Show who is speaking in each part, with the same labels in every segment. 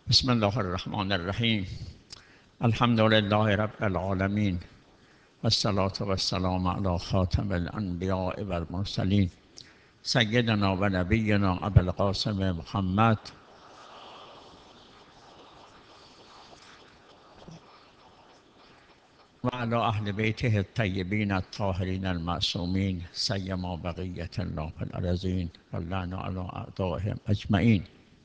Speaker 1: بسم الله الرحمن الرحیم. الحمد لله رب العالمین والصلاة والسلام علی خاتم الانبیاء والمرسلین سیدنا و نبینا ابی القاسم محمد و علی اهل بیته الطیبین الطاهرین المعصومین سیما بقیة الله فی الارضین و اللعن علی اعدائهم اجمعین.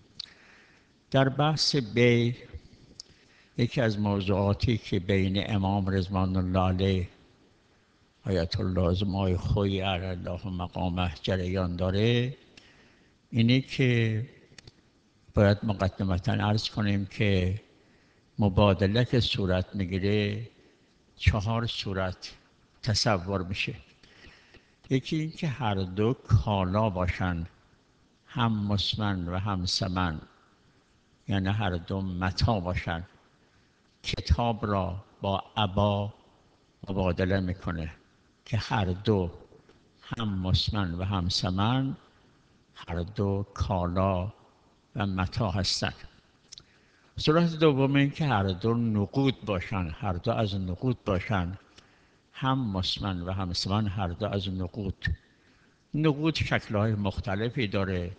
Speaker 1: در بحث بی، یکی از موضوعاتی که بین امام رضوان الله علیه آیت الله زمای خوی علی الله مقامه جریان داره، اینه که باید مقدمتا عرض کنیم که مبادله که صورت میگیره 4 صورت تصور میشه. یکی این که هر دو کالا باشن، هم مسمن و هم ثمن، یعنی هر دو متاع باشن. کتاب را با عبا مبادله میکنه که هر دو هم مسمن و هم ثمن، هر دو کالا و متاع هستند. صورت دوم این که هر دو نقود باشن، هر دو از نقود باشن، هم مسمن و هم ثمن، هر دو از نقود. نقود شکل‌های مختلفی داره.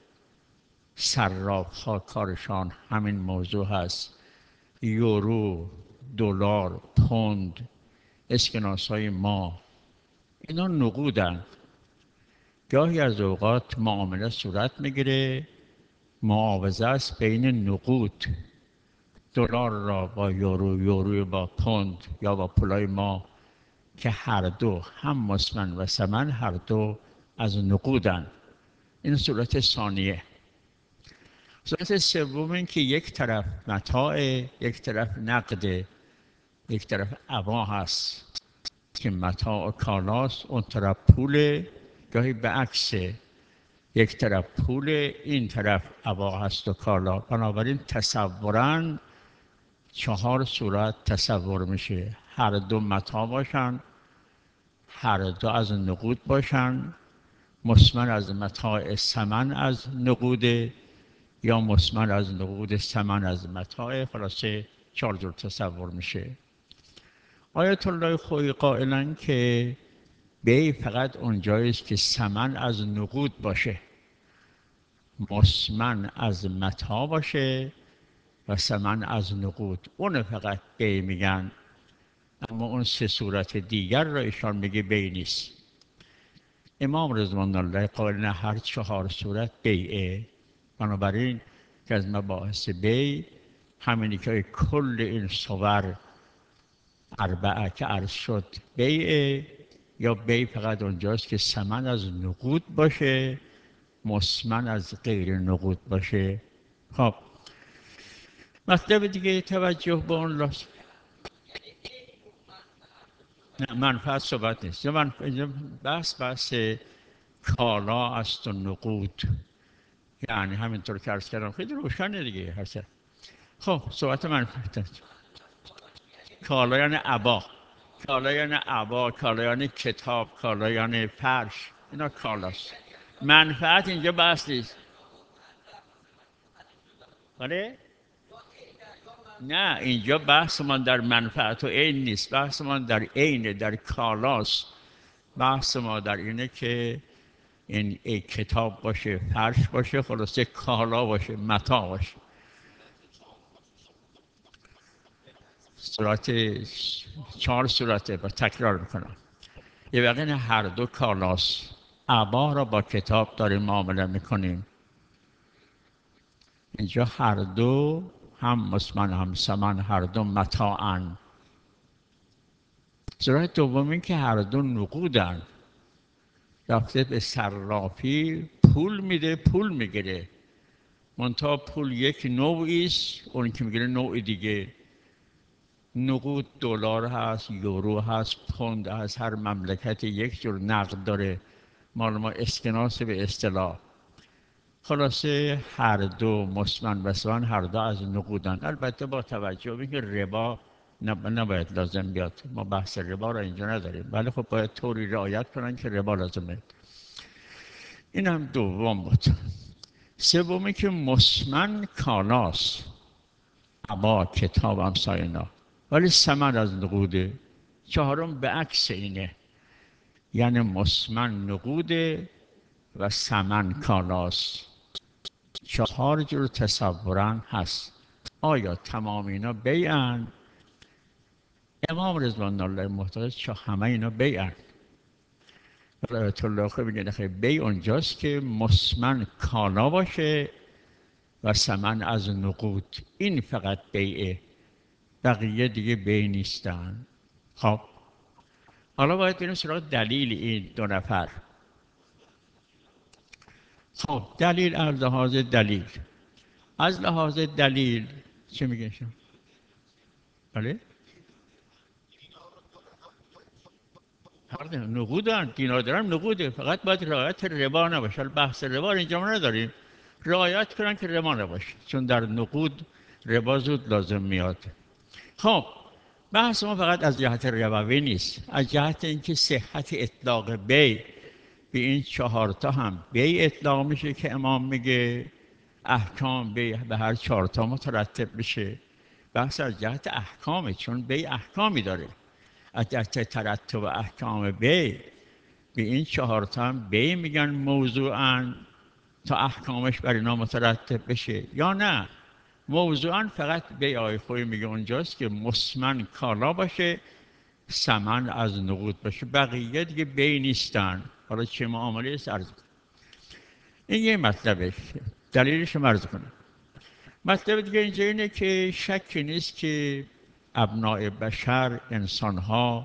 Speaker 1: صراف‌ها کارشان همین موضوع هست. یورو، دلار، پوند، اسکناس‌های ما، اینا نقودن. گاهی از اوقات معامله صورت میگیره، معاوضه است بین نقود، دلار را با یورو، یورو با پوند یا با پولای ما، که هر دو هم مسمن و ثمن، هر دو از نقودن. این صورت ثانیه. صورت سوم این که یک طرف متاع، یک طرف نقده، یک طرف عبا هست که متاع و کالاست، اون طرف پوله. گاهی به عکسه، یک طرف پول، این طرف عبا هست و کالا. بنابراین تصوراً 4 صورت تصور میشه. هر دو متاع باشن، هر دو از نقود باشن، مسمن از متاع، ثمن از نقوده، یا مسمن از نقود، ثمن از متاع. خلاصه 4 جور تصور میشه. آیت الله خویی قائلن که بی فقط اونجایی است که ثمن از نقود باشه، مسمن از متاع باشه و ثمن از نقود، اون فقط بی میگن. اما اون 3 صورت دیگر را ایشان میگه بی نیست. امام رضوان الله قائل نه، هر 4 صورت بیعه. بنابراین که از مباحث بی همینی که کل این صور اربعه که عرض شد بیعه، یا بی فقط اونجاست که ثمن از نقود باشه، مسمن از غیر نقود باشه. خب مطلب دیگه توجه به اون لازم. نه، منفعت صحبت نیست. اینجا بحث کالا است و نقود، یعنی همینطور که عرض کردم خیلی روشنه دیگه هست. خب صحبت منفعت است. کالا یعنی عبا، کالا یعنی عبا، کالا یعنی کتاب، کالا یعنی فرش، اینا کالاست. منفعت اینجا بحث نیست. بله؟ نه، اینجا بحث من در منفعت و عین نیست، بحث من در عین، در کالاست. بحث ما در اینه که این کتاب باشه، فرش باشه، خلاصه کالا باشه، متاع باشه. صورت 4 صورته، با تکرار میکنم. یه وقتی هر دو کالاست. عبا را با کتاب داریم معامله میکنیم. اینجا هر دو هم مسمن هم ثمن، هر دو متاعن. صورت دومی که هر دو نقودن. رفته به صرافی پول میده، پول میگیره. منتها پول یک نوعی است، اون که میگیره نوع دیگه. نقود دلار هست، یورو هست، پوند هست. هر مملکت یک جور نقد داره. مال ما اسکناس به اصطلاح. خلاصه هر دو مسمن و ثمن، هر دو از نقودن. البته با توجه به اینکه ربا نباید لازم بیاد، ما بحث ربا را اینجا نداریم، ولی خب باید طوری رعایت کنن که ربا لازمه. این هم دوم بود. سومی که مسمن کالاست. عبا، کتاب، امثال اینا. ولی ثمن از نقوده. چهارم به عکس اینه، یعنی مسمن نقوده و ثمن کالاست. چهار جور تصورن هست. آیا تمام اینا بیعن؟ امام رضوان الله محترم چه همه اینا بیعن؟ آیت الله خیلی میگه خیلی بیع اونجاست که مسمن کالا باشه و ثمن از نقود. این فقط بیعه، بقیه دیگه بیع نیستن. خب حالا باید بریم سراغ دلیل این دو نفر. خب دلیل، از لحاظ دلیل چه میگه شما؟ بله؟ نقودن، دینار دارن نقوده، فقط باید رعایت ربا نباشه. بحث ربا اینجا نداریم، رعایت کنن که ربا نباشه، چون در نقود ربا زود لازم میاد. خب بحث ما فقط از جهت ربوی نیست، از جهت اینکه صحت اطلاق بی به این چهارتا هم بی اطلاق میشه که امام میگه احکام بی به هر چهارتا مترتب بشه. بحث از جهت احکامه، چون بی احکامی داره. از جهت ترتب احکام بی به این چهارتا هم بی میگن موضوعاً تا احکامش بر اینا مترتب بشه، یا نه موضوعاً فقط بی. آی خوی میگه اونجاست که مسمن کالا باشه، ثمن از نقود باشه، بقیه دیگه بی نیستن. حالا چه معامله است عرض کنم. این یه مطلبه، دلیلش رو عرض کنم. مطلب دیگه اینجا اینه که شکی نیست که ابناء بشر، انسانها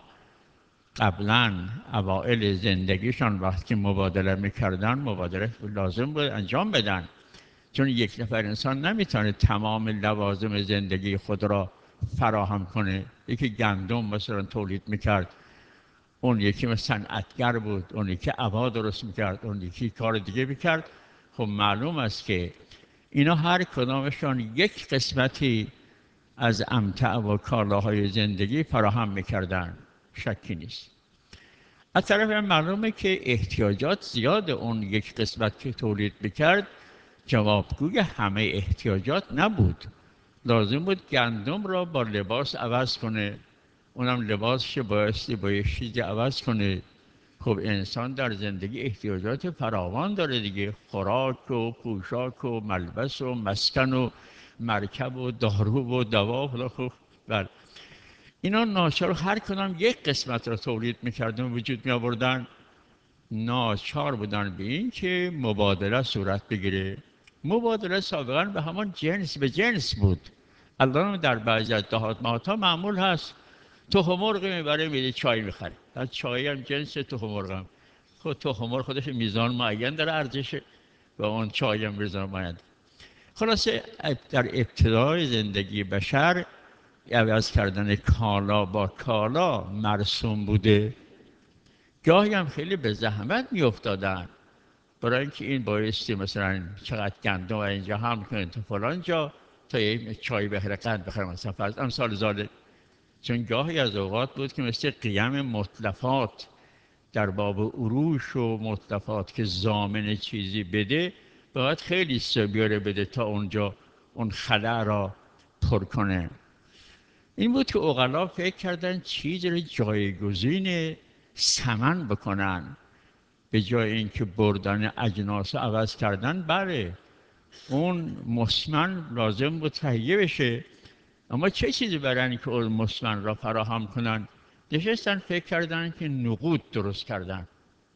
Speaker 1: قبلا اوائل زندگیشان وقتی مبادله میکردن، مبادله لازم بود انجام بدن، چون یک نفر انسان نمیتونه تمام لوازم زندگی خود را فراهم کنه. یکی گندم مثلا تولید میکرد، اون یکی مثلا صنعتگر بود، اون یکی عبا درست میکرد، اون یکی کار دیگه میکرد. خب معلوم است که اینا هر کدامشان یک قسمتی از امتع و کالاهای زندگی فراهم میکردن، شکی نیست. از طرف هم معلومه که احتیاجات زیاد اون یک قسمت که تولید میکرد جوابگوی همه احتیاجات نبود. لازم بود گندم را با لباس عوض کنه، اونم لباسش بایستی با یک چیزی عوض کنه. خب انسان در زندگی احتیاجات فراوان داره دیگه، خوراک و پوشاک و ملبس و مسکن و مرکب و دارو و دوا و خب بله. اینا ناچار هر کدام یک قسمت را تولید میکردن و وجود می آوردن، ناچار بودن به این که مبادله صورت بگیره. مبادله سابقا به همان جنس به جنس بود. الان در بعضی از دهات ها معمول هست تخم مرغ میبره میده چای میخره، از چای هم جنس تخم مرغ هم. خود تخم مرغ خودش میزان معین داره ارزشه و اون چای هم میزان معین. خلاصه در ابتدای زندگی بشر عوض کردن کالا با کالا مرسوم بوده. گاهی هم خیلی به زحمت میافتادن، برای اینکه این بایستی مثلا چقدر گندم و اینجا هم کنید تا فلان جا تا یه چای بخره قند بخره مثلا فرض امثال زاده. چون گاهی از اوقات بود که مثل قیم مطلفات در باب عروش و مطلفات که ضامن چیزی بده باید خیلی بیاره بده تا اونجا اون خلا را پر کنه. این بود که عقلا فکر کردن چیز را جایگزین ثمن بکنن، به جای اینکه بردن اجناس عوض کردن. بله اون مسمن لازم بود تهیه بشه، اما چه چیزی برای که اون مسمن را فراهم کنن؟ نشستن فکر کردن که نقود درست کردن.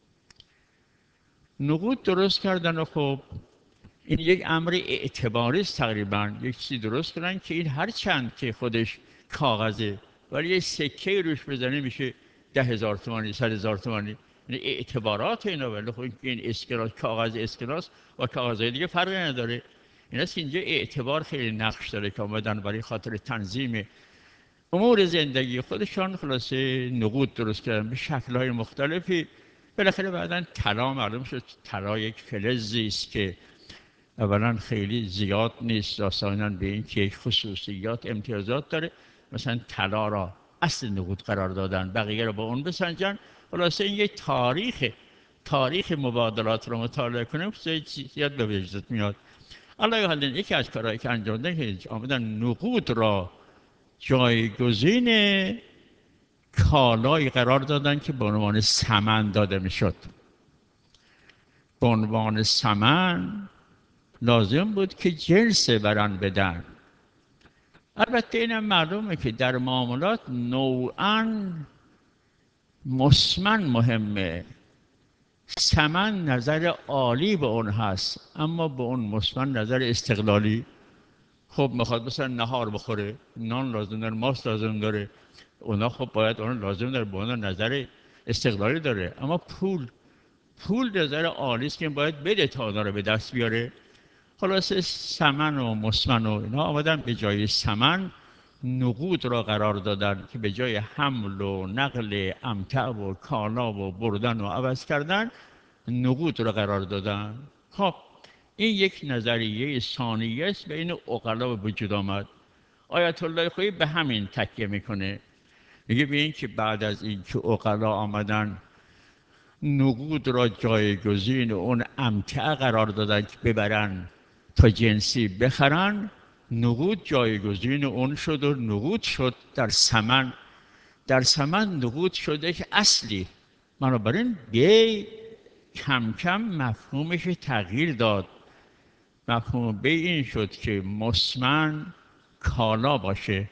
Speaker 1: نقود درست کردن و خب این یک امر اعتباری است تقریبا. یک چیزی درست کردن که این هر چند که خودش کاغذه ولی یه سکه روش بزنه میشه 10,000 تومانی، 100,000 تومانی. یعنی اعتبارات اینا. ولی خب این اسکناس، کاغذ اسکناس و کاغذهای دیگه فرقی نداره. این است که اینجا اعتبار خیلی نقش داره که آمدن برای خاطر تنظیم امور زندگی خودشان خلاصه نقود درست کردن به شکل‌های مختلفی. بالاخره بعداً طلا معلوم شد طلا یک فلزی است که اولا خیلی زیاد نیست، داستاناً به این که یک خصوصیات امتیازات داره. مثلا طلا را اصل نقود قرار دادن، بقیه را با اون بسنجن. خلاصه این یک تاریخ مبادلات رو مطالعه کنیم زیاد به وجود میاد. حالا حالا یکی از کارهایی که انجام دادن که آمدن نقود را جایگزین کالایی قرار دادن که به عنوان ثمن داده میشد. به عنوان ثمن لازم بود که جنس بران بدن. البته اینم معلومه که در معاملات نوعاً مسمن مهمه، ثمن نظر عالی به اون هست، اما به اون مسمن نظر استقلالی. خب میخواد مثلا نهار بخوره، نان لازم داره، ماست لازم داره، اونا خب باید اون لازم داره، به اون نظر استقلالی داره. اما پول نظر عالی است که باید بده تا اونا رو به دست بیاره. خلاصه ثمن و مسمن و اینا آمدن به جای ثمن نقود را قرار دادن که به جای حمل و نقل امتع و کالا و بردن و عوض کردن نقود را قرار دادن. خب این یک نظریه ثانیه است بین عقلا به وجود آمد. آیت الله خویی به همین تکیه میکنه، میگه به این که بعد از این که عقلا آمدن نقود را جایگزین اون امتعه قرار دادن که ببرن تا جنسی بخرن، نقود جایگزین اون شد و نقود شد در ثمن. در ثمن نقود شده که اصلی. بنابراین بی کم کم مفهومش تغییر داد. مفهوم بی این شد که مسمن کالا باشه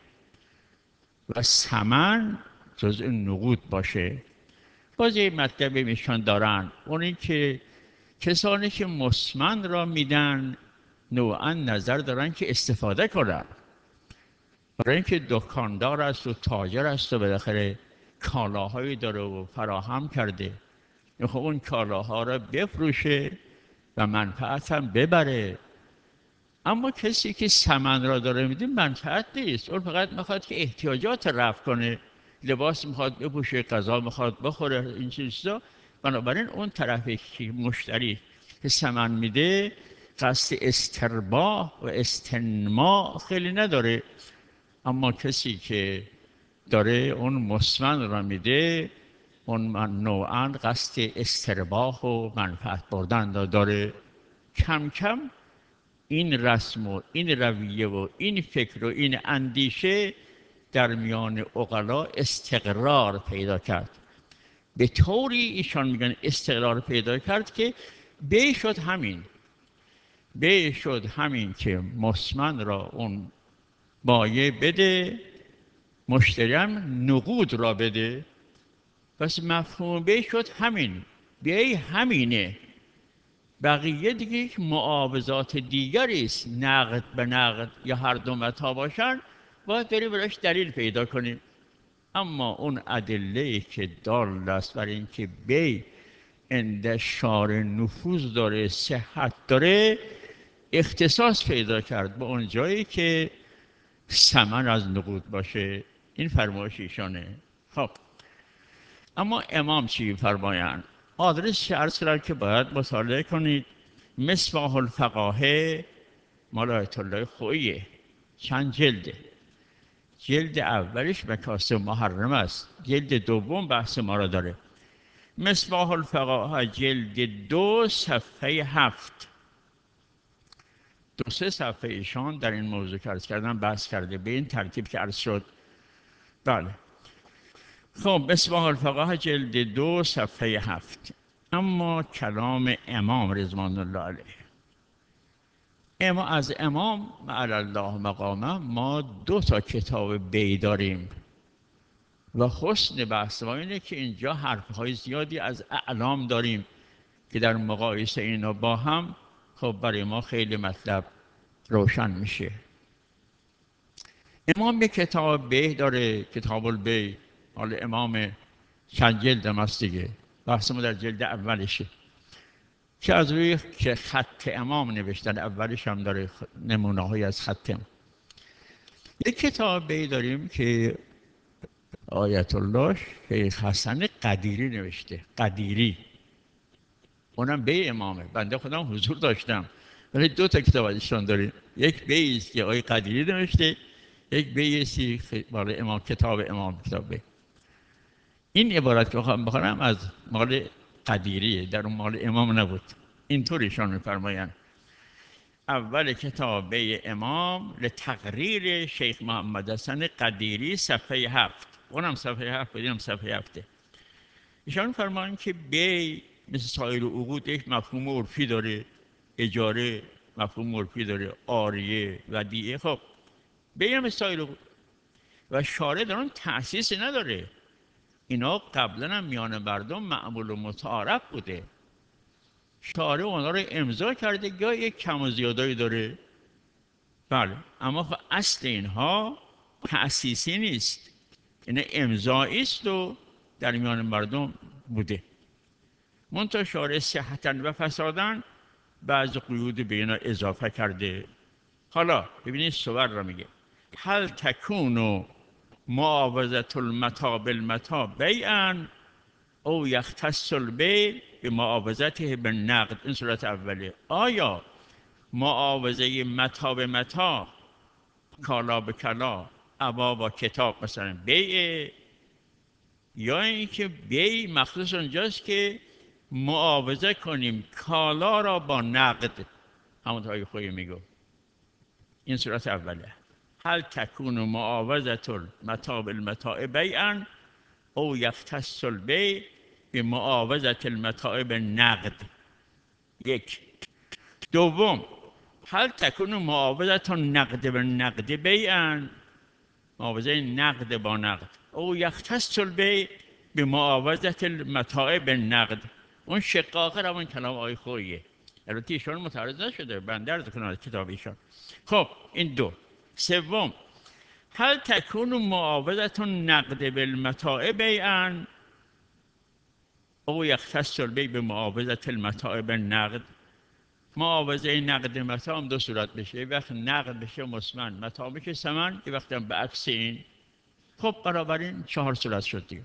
Speaker 1: و ثمن جزء نقود باشه. باز یه مطلبی میشان دارن، اون این که کسانی که مسمن را میدن نوعا نظر دارن که استفاده کنن، برای اینکه دکاندار است و تاجر است و بالاخره کالاهایی داره و فراهم کرده، میخواد اون کالاها را بفروشه و منفعت هم ببره. اما کسی که ثمن را داره میده منفعت نیست، اون فقط میخواد که احتیاجات رفع کنه، لباس میخواد بپوشه، غذا میخواد بخوره، این چیزا. بنابراین اون طرفی که مشتری که ثمن میده قصد استرباح و استنماء خیلی نداره. اما کسی که داره اون مسمن را میده اون نوعا قصد استرباح و منفعت بردن داره. کم کم این رسم و این رویه و این فکر و این اندیشه در میان عقلا استقرار پیدا کرد. به طوری ایشان میگن استقرار پیدا کرد که بی شد همین که مسمن را اون بایع بده، مشتری هم نقود را بده. پس مفهوم بی شد همین، بی همینه. بقیه دیگه یک معاوضات دیگری است، نقد به نقد یا هر دو متا باشن باید بریم براش دلیل پیدا کنیم. اما اون ادله که دال است برای اینکه بی عند شارع نفوذ داره، صحت داره، اختصاص پیدا کرد به اون جایی که ثمن از نقود باشه. این فرمایش ایشانه. خب اما امام چی فرمایند؟ آدرس عرض کردم که باید مطالعه کنید. مصباح الفقاهه مال آیت الله خوییه، چند جلده. جلد اولش مکاسب محرم است، جلد دوم بحث ما را داره. مصباح الفقاهه جلد 2 صفحه 7. 2-3 صفحه ایشان در این موضوع که عرض کردم بحث کرده به این ترتیب که عرض شد. بله. خب مصباح الفقاهه جلد 2 صفحه 7. اما کلام امام رضوان الله علیه، اما از امام علی الله مقامه ما 2 کتاب بی داریم و حسن بحث ما اینه که اینجا حرفهای زیادی از اعلام داریم که در مقایسه اینا با هم خب برای ما خیلی مطلب روشن میشه. امام یک کتاب بی داره، کتاب البی. حالا امام چند جلد هم هست دیگه، بحث ما در جلد اولشه که از روی که خط امام نوشتن، اولش هم داره نمونه های از خط امام. یک کتاب بی داریم که آیت الله شیخ حسن قدیری نوشته، قدیری، اونم بی امامه. بنده خودم حضور داشتم، ولی 2 کتاب ازشان داریم. یک بی است که آقای قدیری نوشته، یک بی است مال امام، کتاب امام، کتاب بی. این عبارت که بخونم از مال قدیریه، در اون مال امام نبود. اینطور ایشان میفرمایند اول کتاب بیع امام لتقریر شیخ محمد حسن قدیری صفحه 7. اونم صفحه 7 بدیم صفحه 7. ایشان فرمان که بیع مثل سایر عقود یک مفهوم عرفی داره. اجاره مفهوم عرفی داره، عاریه، ودیعه. خب بیع مثل سایر عقود و شارع در اون تأسیسی نداره. اینا قبلا هم میان مردم معمول و متعارف بوده. شارع اونا رو امضا کرده، یا یک کم و زیادایی داره. بله، اما خب اصل اینها تأسیسی نیست، این امضایی است و در میان مردم بوده. منتها شارع صحتاً و فساداً بعض قیود به اینا اضافه کرده. حالا ببینید صور را میگه: هل تکون معاوضة المتاع بالمتاع بیعا او یختص البیع به معاوضته بالنقد. این صورت اوله. آیا معاوضه متاع به متاع، کالا به کالا، ابا با کتاب مثلا بیع، یا اینکه بیع مخصوص اونجاست که معاوضه کنیم کالا را با نقد، همونطور که خودی میگو. این صورت اوله. هل تکون معاوضة المتاع بالمتاع بیعا او یختص البیع به معاوضة المتاع بالنقد. یک. دوم، هل تکون معاوضة النقد بالنقد بیعا، معاوضه نقد با نقد، او یختص البیع به معاوضة المتاع بالنقد. اون شق آخر همون کلام آقای خوییه. البته ایشان متعرض نشده، بنده عرض کنم از کتاب ایشان. خب این دو. سوم، هل تکون معاوضة النقد بالمتاع بیعا او یختص البیع به معاوضة المتاع بالنقد. معاوضه نقد متاع هم دو صورت بشه، یه وقت نقد بشه مثمن، متاع بشه ثمن، یه وقت هم به عکس این. خب بنابراین 4 صورت شد دیگه.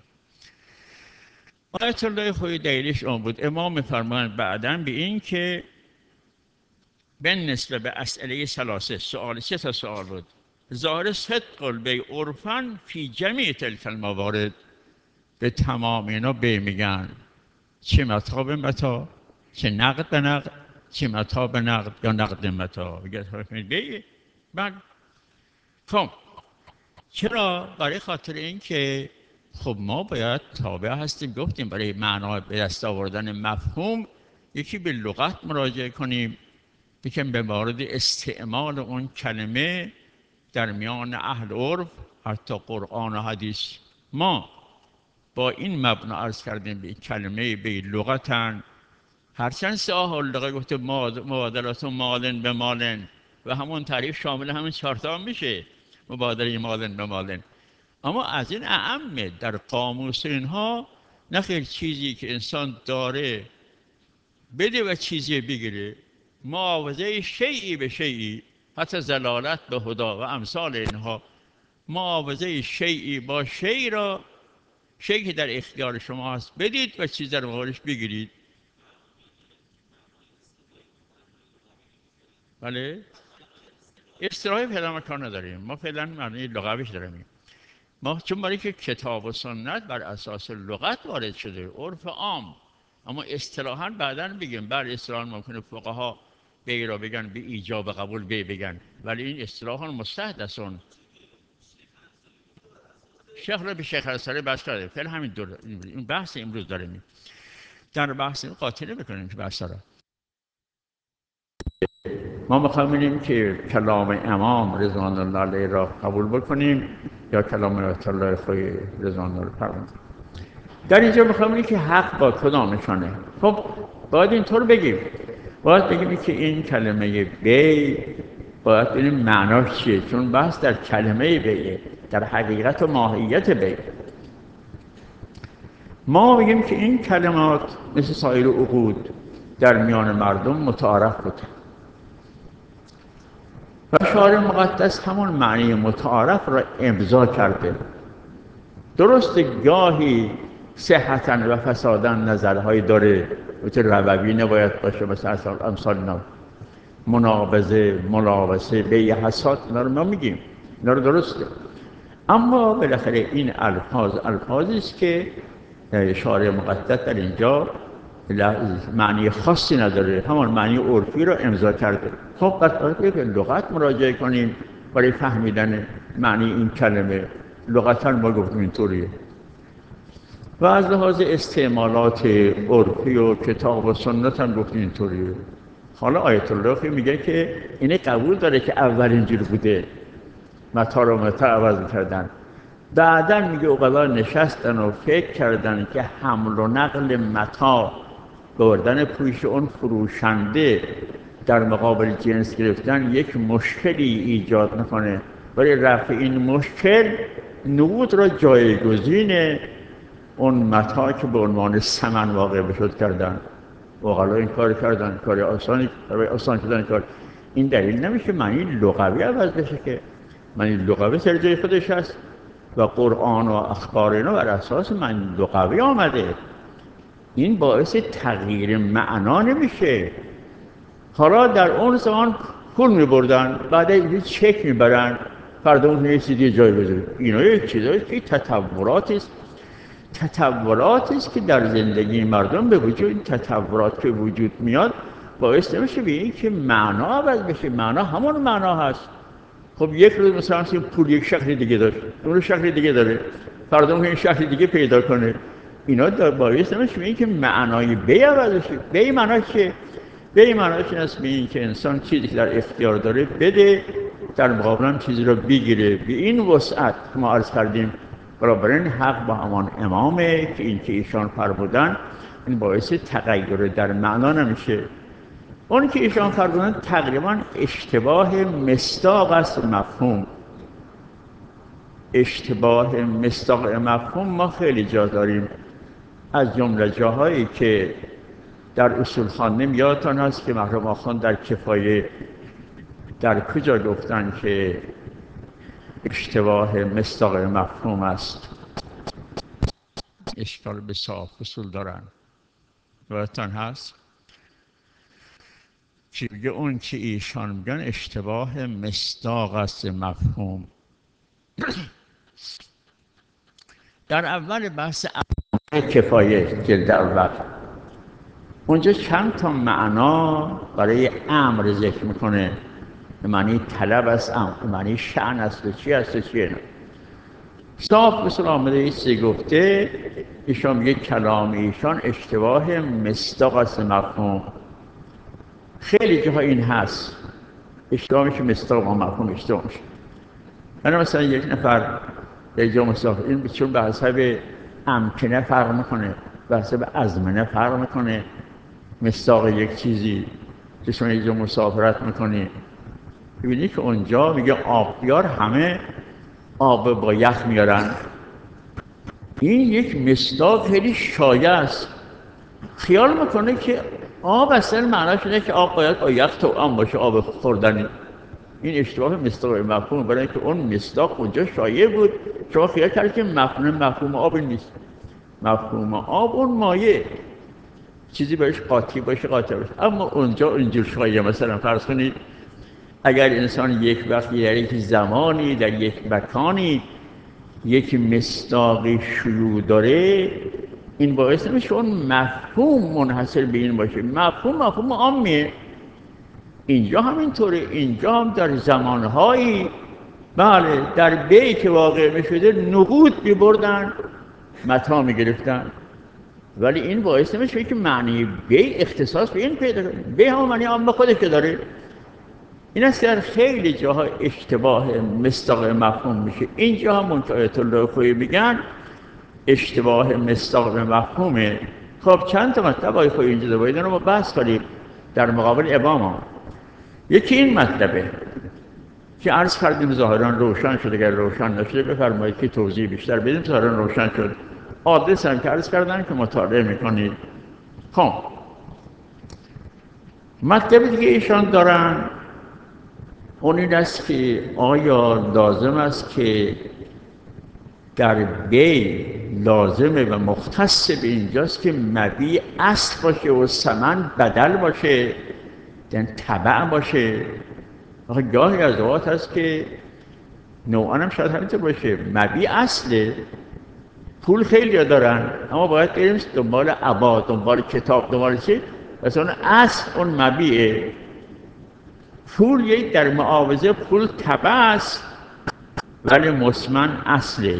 Speaker 1: آیت الله خوی دلیلش اون بود. امام میفرمایند بعداً به این که بالنسبه به اسئله ثلاثه، سوال 3 تا سوال بود. ظاهر صدق البیع عرفاً فی جمیع تلک الموارد. به تمام اینا بیع میگن، چه متاع به متاع، چه نقد به نقد، چه متاع به نقد یا نقد به متاع. بیع. بله. خب چرا؟ برای خاطر این که خب ما باید تابع هستیم، گفتیم برای معنا به دست آوردن مفهوم یکی به لغت مراجعه کنیم، یکی به مورد استعمال اون کلمه در میان اهل عرف، حتی قرآن و حدیث. ما با این مبنا عرض کردیم به کلمه به لغتن، هرچند سیاه اللغه گفته مبادلات مالن به مالن و همون تعریف شامل همین 4 تا میشه، مبادله مالن به مالن. اما از این اعمه در قاموس اینها، نخیر چیزی که انسان داره بده و چیزی بگیره، معاوضه شیئی به شیئی، حتی زلالت به هدا و امثال اینها. معاوضه شیئی با شیئی را، شیئی که در اختیار شما هست بدید و چیز در مقابلش بگیرید. بله؟ اصطلاحی فعلا کار نداریم، ما فعلا معنی لغویش داریم. ما چون برای که کتاب و سنت بر اساس لغت وارد شده، عرف عام، اما اصطلاحاً بعداً بگیم. بر اصطلاحاً ممکنه فقها بیع را بگن به ایجاب قبول بیع بگن، ولی این اصطلاحاً مستحدثون. شیخ را به شیخ الاسری بحث کرده، فعلا همین دور این بحث امروز داریم. در بحث قاطی میکنیم که بحث را ما میخوایم ببینیم که کلام امام رضوان الله علیه را قبول بکنیم یا کلام آیت الله خوی رضوان الله فرمود. در اینجا میخوایم ببینیم که حق با کدامشانه. خب باید اینطور بگیم، باید بگیم که این کلمه بیع باید ببینیم معناش چیه، چون بحث در کلمه بیعه، در حقیقت و ماهیت بیع. ما میگیم که این کلمات مثل سایر عقود در میان مردم متعارف بود و شارع مقدس همون معنی متعارف را امضا کرده. درسته گاهی صحتاً و فساداً نظرهایی داره، مثل ربوی نباید باشه، مثل امثال اینا، منابضه، ملاوثه، بیع حساد، اینا رو ما میگیم، اینا رو درسته. اما بالاخره این الفاظی است که شارع مقدس در اینجا معنی خاصی نداره، همان معنی عرفی رو امضا کرده. خب قطعا که لغت مراجعه کنیم برای فهمیدن معنی این کلمه. لغتا ما گفتیم اینطوریه. و از لحاظ استعمالات عرفی و کتاب و سنت هم گفتیم اینطوریه. حالا آیت الله میگه که اینه قبول داره که اول اینجور بوده، متا رو متا عوض می‌کردن. بعداً میگه عقلا نشستن و فکر کردن که حمل و نقل متا، بردن پوش اون فروشنده در مقابل جنس گرفتن یک مشکلی ایجاد میکنه. برای رفع این مشکل نقود را جایگزین اون متا که به عنوان ثمن واقع بشد کردن. عقلا این کار کردن، کار آسانی، برای آسان کردن کار. این دلیل نمیشه معنی لغوی عوض بشه، که معنی لغوی سر جای خودش هست و قرآن و اخبار اینا بر اساس معنی لغوی آمده. این باعث تغییر معنا نمیشه. حالا در اون زمان پول میبردن، بعد اینجا چک میبرن، فردا اون یه چیزی جای بذاره. اینا یک چیزایی که تطوراتی است که در زندگی مردم به وجود، این تطورات که وجود میاد باعث نمیشه به این که معنا عوض بشه. معنا همون معنا هست. خب یک روز مثلا پول یک شکل دیگه داشت، اون شکل دیگه داره، فردا اون شکل دیگه پیدا کنه. اینا باعث نمیشه به این که معنای بی عوض بشه. بی معنی چیه؟ بی معنی این است به این که انسان چیزی که در اختیار داره بده، در مقابل هم چیزی رو بگیره. به این وسعت ما عرض کردیم بنابراین حق با همان امامه که این که ایشان فرمودن، این باعث تغییر در معنا نمیشه. اون که ایشان فرمودن تقریبا اشتباه مصداق است مفهوم. اشتباه مصداق مفهوم ما خیلی جا داریم. از جمله جاهایی که در اصول خواندیم یادتان هست که محرم آخوند در کفایه در کجا گفتن که اشتباه مصداق مفهوم است. اشکال به صاحب اصول دارن. یادتان هست که میگه اون که ایشان میگن اشتباه مصداق است مفهوم. در اول بحث کفایه جلد اول اونجا چند تا معنا برای امر ذکر میکنه. معنی طلب است، معنی شأن است و چی است و چیه. صاف اصول آمده ایستی گفته ایشان میگه کلام ایشان اشتباه مصداق است مفهوم. خیلی جاها این هست اشتباه میشه، مصداق و مفهوم اشتباه میشه. یعنی مثلا یک نفر یک جا مسافر، این چون به حسب امکنه فرق میکنه، به حسب ازمنه فرق میکنه. مصداق یک چیزی که شما یک جا مسافرت میکنی ببینی که اونجا میگه آب بیار، همه آب با یخ میارن. این یک مصداق خیلی شایع است. خیال میکنه که آب اصلا معناش اینه که آب باید با یخ توأم باشه، آب خوردنی. این اشتباه مصداق مفهوم، برای اینکه اون مصداق اونجا شایع بود. شما خیال کردید که مفهوم آب نیست. مفهوم آب اون مایه چیزی بهش قاطی باشه قاطی باشه، اما اونجا اینجور شایع. مثلا فرض کنید اگر انسان یک وقتی در یک زمانی در یک مکانی یک مصداق شیوع داره، این باعث نمیشه اون مفهوم منحصر به این باشه. مفهوم عامیه. اینجا همینطوره. اینجا هم در زمانهایی بله در بی که واقع میشده نقود میبردن متا میگرفتن، ولی این باعث نمیشه که معنی بی اختصاص به این پیدا کنه. بی هم معنی عام خودش داره. این است که در خیلی جاها اشتباه مصداق مفهوم میشه. اینجا هم که آیت الله خویی میگن اشتباه مصداق مفهومه. خب چند تا مطلب آیت خویی اینجا باید رو ما بحث کنیم در مقابل امام. یکی این مطلبه که عرض کردیم ظاهرا روشن شد. اگر روشن نشده بفرمایید که توضیح بیشتر بدیم. ظاهرا روشن شد. آدرس هم که عرض کردن که مطالعه میکنید. خب مطلب دیگه ایشان دارن اون این است که آیا لازم است که در بی لازمه و مختص به اینجاست که مبیع اصل باشه و ثمن بدل باشه، یعنی تبع باشه. آخه گاهی از اوقات هست که نوعا هم شاید همینطور باشه، مبیع اصله. پول خیلی دارن اما باید بریم دنبال عبا، دنبال کتاب، دنبال چی؟ پس اون اصل اون مبیعه. پول یک در معاوضه پول تبع است ولی مسمن اصله.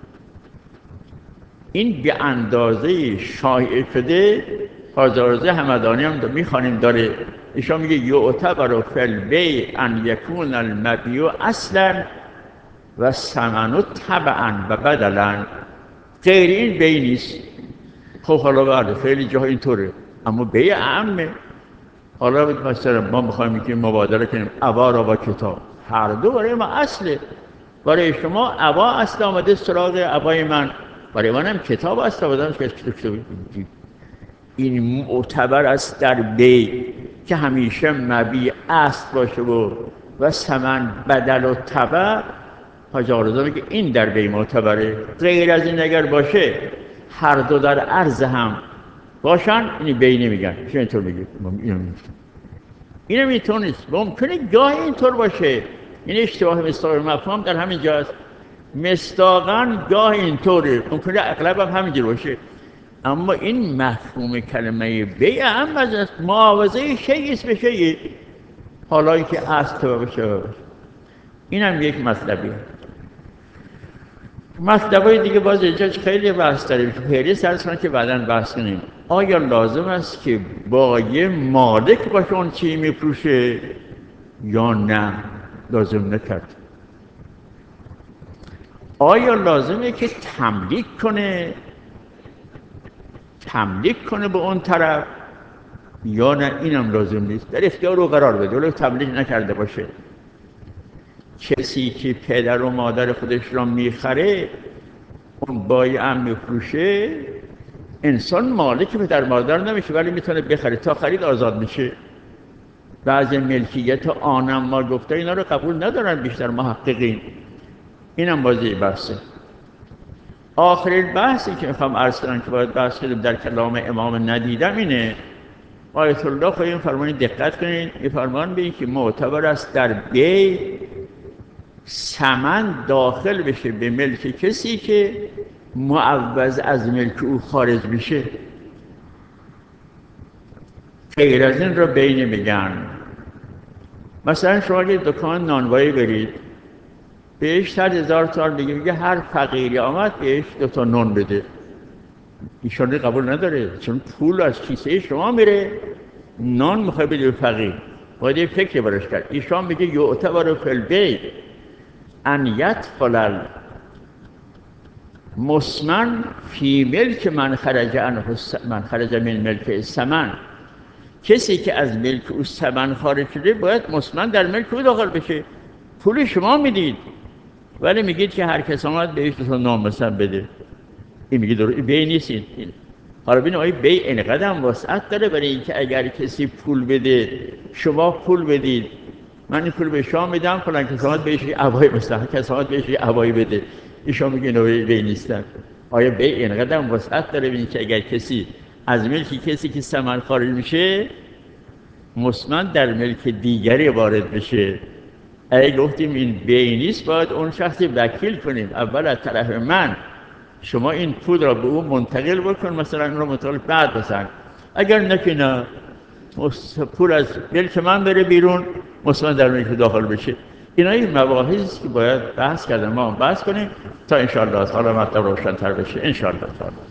Speaker 1: این به اندازه شایع شده. حاضرازه همدانی هم میخوانیم داره، ایشان میگه یعتبر فی البیع ان یکون المبیع اصلا و ثمن تبعا و بدلا. غیر این بیع نیست. خب حالا بله خیلی جاها اینطوره اما بیع عامه. حالا مثلا ما میخوایم که مبادله کنیم عبا را با کتاب، هر دو برای ما اصله. برای شما عبا اصل آمده سراغ عبای من، برای منم کتاب اصل آمده که این معتبر است در بیع که همیشه مبیع اصل باشه و ثمن بدل و تبع. حاج آقا میگه این در بیع معتبره. غیر از این اگر باشه هر دو در عرض هم باشن این بیع نمیگن. چه اینطور میگه؟ اینم اینطور نیست. ممکنه گاهی اینطور باشه. این اشتباه مصداق مفهوم در همین جاست. مصداقاً گاهی اینطوره، ممکنه اغلب هم همینجور باشه، اما این مفهوم کلمه بیع هم از معاوضه شیء است به شیء، حالا اینکه اصل تو باشه. این هم یک مطلبیه. مطلبای دیگه باز اینجا خیلی بحث داریم، فهرست عرض کنم که بعداً بحث کنیم. آیا لازم است که با یه مالک باشه اون چی میفروشه یا نه؟ لازم نکرد. آیا لازمه که تملیک کنه به اون طرف یا نه؟ اینم لازم نیست. در اختیار رو قرار بده ولی تملیک نکرده باشه. کسی که پدر و مادر خودش را میخره اون بایع هم میفروشه، انسان مالک پدر مادر نمیشه ولی میتونه بخره، تا خرید آزاد میشه. بعضی ملکیت آنم ما گفته اینا رو قبول ندارن بیشتر محققین. اینم بازی بحثه. آخرین بحثی که میخوام عرض کنم که باید بحث کنیم در کلام امام ندیدم اینه. آیت الله خواهیم فرمانید دقت کنید، این فرمان بگید که معتبر است در بیع ثمن داخل بشه به ملک کسی که معوض از ملک او خارج میشه. غیر از این را بیع نمیگن. مثلا شما اگه دکان نانوایی برید بهش 100,000 تومان میگه هر فقیری آمد بهش 2 تا نان بده. ایشان قبول نداره چون پول از کیسه شما میره، نان میخوای بده به فقیر، باید یه فکر براش کرد. ایشان میگه یعتبر فی البیع ان یدخل المسمن فی ملک من خرج من ملک الثمن. کسی که از ملک او ثمن خارج شده باید مسمن در ملک او داخل بشه. پول شما میدید ولی میگید که هر کس آمد بهش 2 تا نان مثلا بده. این میگه درست بیع نیست. حالا ببین آیا بیع اینقدر هم وسعت داره برای اینکه اگر کسی پول بده شما پول بدید، من این پول به شما میدم فلان کس آمد بهش عبای مثلا کس آمد بهش عبای بده، ایشون میگه اینا بیع نیستن. آیا بیع اینقدر هم وسعت داره برای اینکه اگر کسی از ملکی کسی که ثمن خارج میشه مسمن در ملک دیگری وارد بشه؟ اگه گفتیم این بیع نیست باید اون شخصی وکیل کنیم. اول از طرف من شما این پول را به اون منتقل بکن، مثلا اون را منتقل بعد بسن. اگر نکنه پول از ملک من بره بیرون مسمن در ملک داخل بشه. اینا این مباحثی که باید بحث کردن، ما بحث کنیم تا انشاءالله حالا مطلب روشن‌تر بشه انشاءالله.